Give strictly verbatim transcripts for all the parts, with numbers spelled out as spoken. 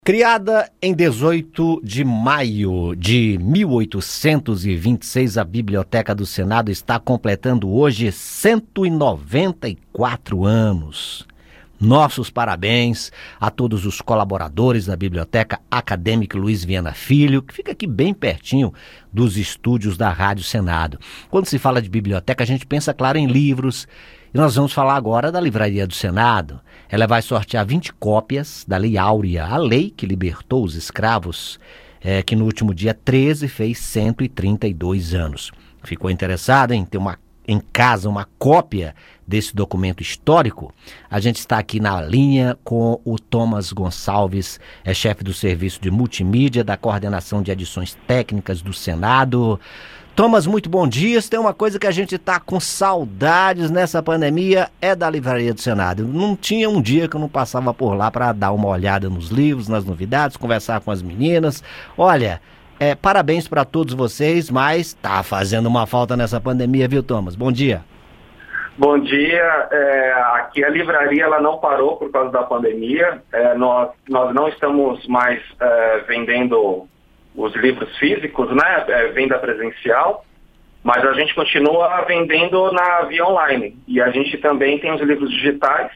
Criada em dezoito de maio de mil oitocentos e vinte e seis, a Biblioteca do Senado está completando hoje cento e noventa e quatro anos. Nossos parabéns a todos os colaboradores da Biblioteca Acadêmica Luiz Viana Filho, que fica aqui bem pertinho dos estúdios da Rádio Senado. Quando se fala de biblioteca, a gente pensa, claro, em livros. E nós vamos falar agora da Livraria do Senado. Ela vai sortear vinte cópias da Lei Áurea, a lei que libertou os escravos, é, que no último dia treze fez cento e trinta e dois anos. Ficou interessado em ter uma, em casa uma cópia desse documento histórico? A gente está aqui na linha com o Thomas Gonçalves, é chefe do Serviço de Multimídia da Coordenação de Edições Técnicas do Senado. Thomas, muito bom dia. Se tem uma coisa que a gente está com saudades nessa pandemia, é da Livraria do Senado. Não tinha um dia que eu não passava por lá para dar uma olhada nos livros, nas novidades, conversar com as meninas. Olha, é, parabéns para todos vocês, mas tá fazendo uma falta nessa pandemia, viu, Thomas? Bom dia. Bom dia. É, aqui a livraria ela não parou por causa da pandemia. É, nós, nós não estamos mais é, vendendo os livros físicos, né, é, venda presencial, mas a gente continua vendendo na via online. E a gente também tem os livros digitais.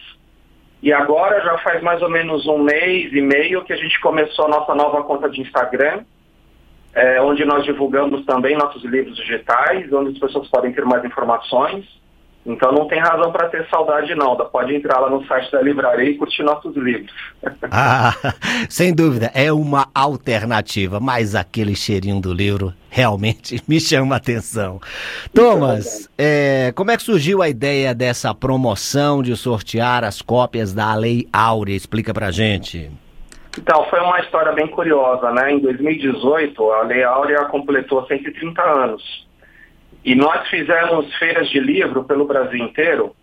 E agora já faz mais ou menos um mês e meio que a gente começou a nossa nova conta de Instagram, é, onde nós divulgamos também nossos livros digitais, onde as pessoas podem ter mais informações. Então não tem razão para ter saudade não, pode entrar lá no site da livraria e curtir nossos livros. Ah, sem dúvida, é uma alternativa, mas aquele cheirinho do livro realmente me chama a atenção. Thomas, é, como é que surgiu a ideia dessa promoção de sortear as cópias da Lei Áurea? Explica pra gente. Então, foi uma história bem curiosa, né? Em dois mil e dezoito, a Lei Áurea completou cento e trinta anos. E nós fizemos feiras de livro pelo Brasil inteiro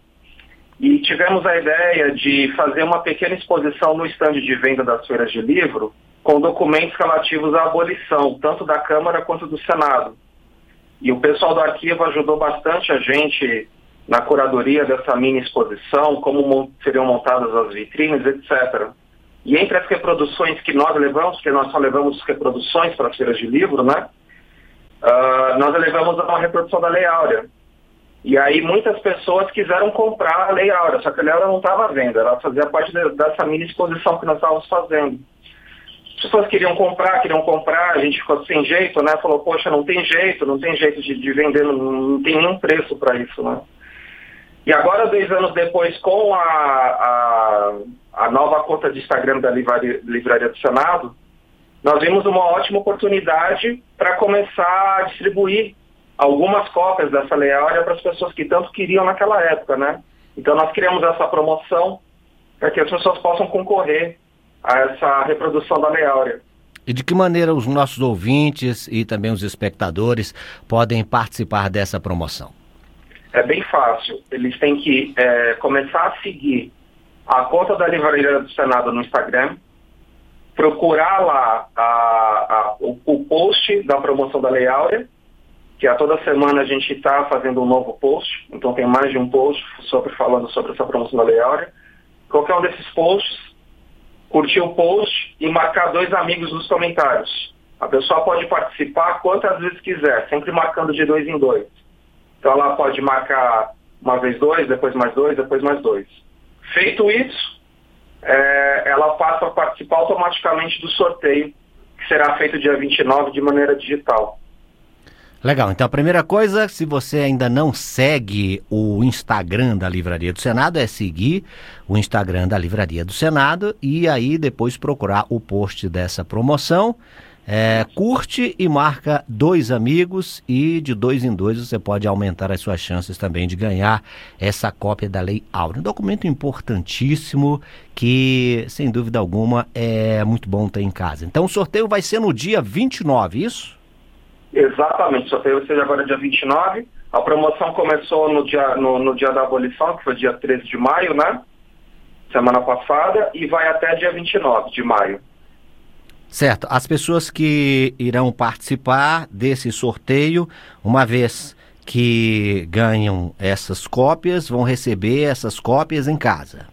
e tivemos a ideia de fazer uma pequena exposição no estande de venda das feiras de livro com documentos relativos à abolição, tanto da Câmara quanto do Senado. E o pessoal do arquivo ajudou bastante a gente na curadoria dessa mini exposição, como seriam montadas as vitrines, etcétera. E entre as reproduções que nós levamos, porque nós só levamos reproduções para as feiras de livro, né? Uh, nós levamos a uma reprodução da Lei Áurea. E aí muitas pessoas quiseram comprar a Lei Áurea, só que a Lei Áurea não estava à venda, ela fazia parte de, dessa mini exposição que nós estávamos fazendo. As pessoas queriam comprar, queriam comprar, a gente ficou sem jeito, né? Falou, poxa, não tem jeito, não tem jeito de, de vender, não, não tem nenhum preço para isso, né? E agora, dois anos depois, com a, a, a nova conta de Instagram da Livraria, Livraria do Senado, nós vimos uma ótima oportunidade para começar a distribuir algumas cópias dessa Lei Áurea para as pessoas que tanto queriam naquela época, né? Então nós criamos essa promoção para que as pessoas possam concorrer a essa reprodução da Lei Áurea. E de que maneira os nossos ouvintes e também os espectadores podem participar dessa promoção? É bem fácil. Eles têm que é, começar a seguir a conta da Livraria do Senado no Instagram, procurar lá a, a, o, o post da promoção da Lei Áurea, que a toda semana a gente está fazendo um novo post, então tem mais de um post sobre, falando sobre essa promoção da Lei Áurea. Qualquer um desses posts, curtir o post e marcar dois amigos nos comentários. A pessoa pode participar quantas vezes quiser, sempre marcando de dois em dois. Então ela pode marcar uma vez dois, depois mais dois, depois mais dois. Feito isso, É, ela passa a participar automaticamente do sorteio, que será feito dia vinte e nove de maneira digital. Legal, então a primeira coisa, se você ainda não segue o Instagram da Livraria do Senado, é seguir o Instagram da Livraria do Senado e aí depois procurar o post dessa promoção. É, curte e marca dois amigos e de dois em dois você pode aumentar as suas chances também de ganhar essa cópia da Lei Áurea. Um documento importantíssimo que, sem dúvida alguma, é muito bom ter em casa. Então o sorteio vai ser no dia vinte e nove, isso? Exatamente, o sorteio vai ser agora dia vinte e nove. A promoção começou no dia, no, no dia da abolição, que foi dia treze de maio, né? Semana passada, e vai até dia vinte e nove de maio. Certo. As pessoas que irão participar desse sorteio, uma vez que ganham essas cópias, vão receber essas cópias em casa.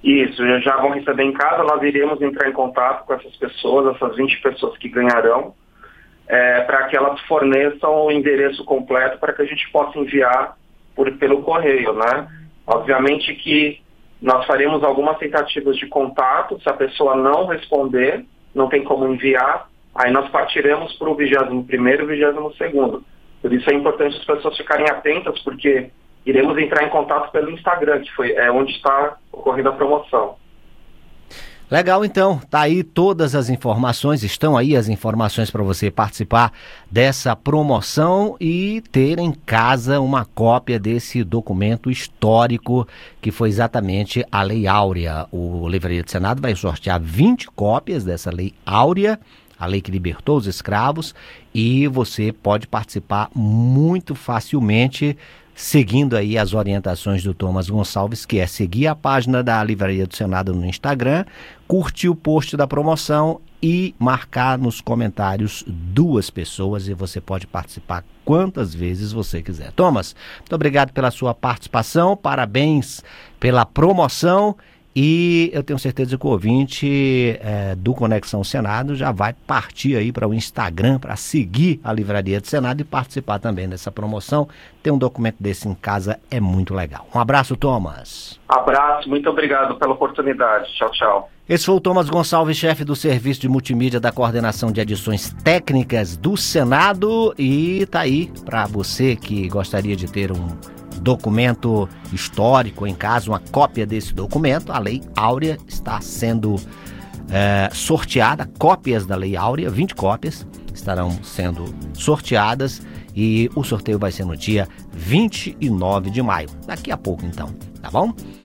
Isso, já vão receber em casa, nós iremos entrar em contato com essas pessoas, essas vinte pessoas que ganharão, é, para que elas forneçam o endereço completo para que a gente possa enviar por, pelo correio, né? Obviamente que nós faremos algumas tentativas de contato, se a pessoa não responder, não tem como enviar, aí nós partiremos para o vigésimo primeiro e vigésimo segundo. Por isso é importante as pessoas ficarem atentas, porque iremos entrar em contato pelo Instagram, que foi, é onde está ocorrendo a promoção. Legal, então, tá aí todas as informações, estão aí as informações para você participar dessa promoção e ter em casa uma cópia desse documento histórico que foi exatamente a Lei Áurea. O Livraria do Senado vai sortear vinte cópias dessa Lei Áurea, a lei que libertou os escravos, e você pode participar muito facilmente seguindo aí as orientações do Thomas Gonçalves, que é seguir a página da Livraria do Senado no Instagram, curtir o post da promoção e marcar nos comentários duas pessoas, e você pode participar quantas vezes você quiser. Thomas, muito obrigado pela sua participação, parabéns pela promoção. E eu tenho certeza que o ouvinte é, do Conexão Senado já vai partir aí para o Instagram para seguir a Livraria do Senado e participar também dessa promoção. Ter um documento desse em casa é muito legal. Um abraço, Thomas. Abraço, muito obrigado pela oportunidade. Tchau, tchau. Esse foi o Thomas Gonçalves, chefe do Serviço de Multimídia da Coordenação de Edições Técnicas do Senado. E tá aí para você que gostaria de ter um documento histórico em casa, uma cópia desse documento. A Lei Áurea está sendo é, sorteada, cópias da Lei Áurea, vinte cópias estarão sendo sorteadas e o sorteio vai ser no dia vinte e nove de maio, daqui a pouco então, tá bom?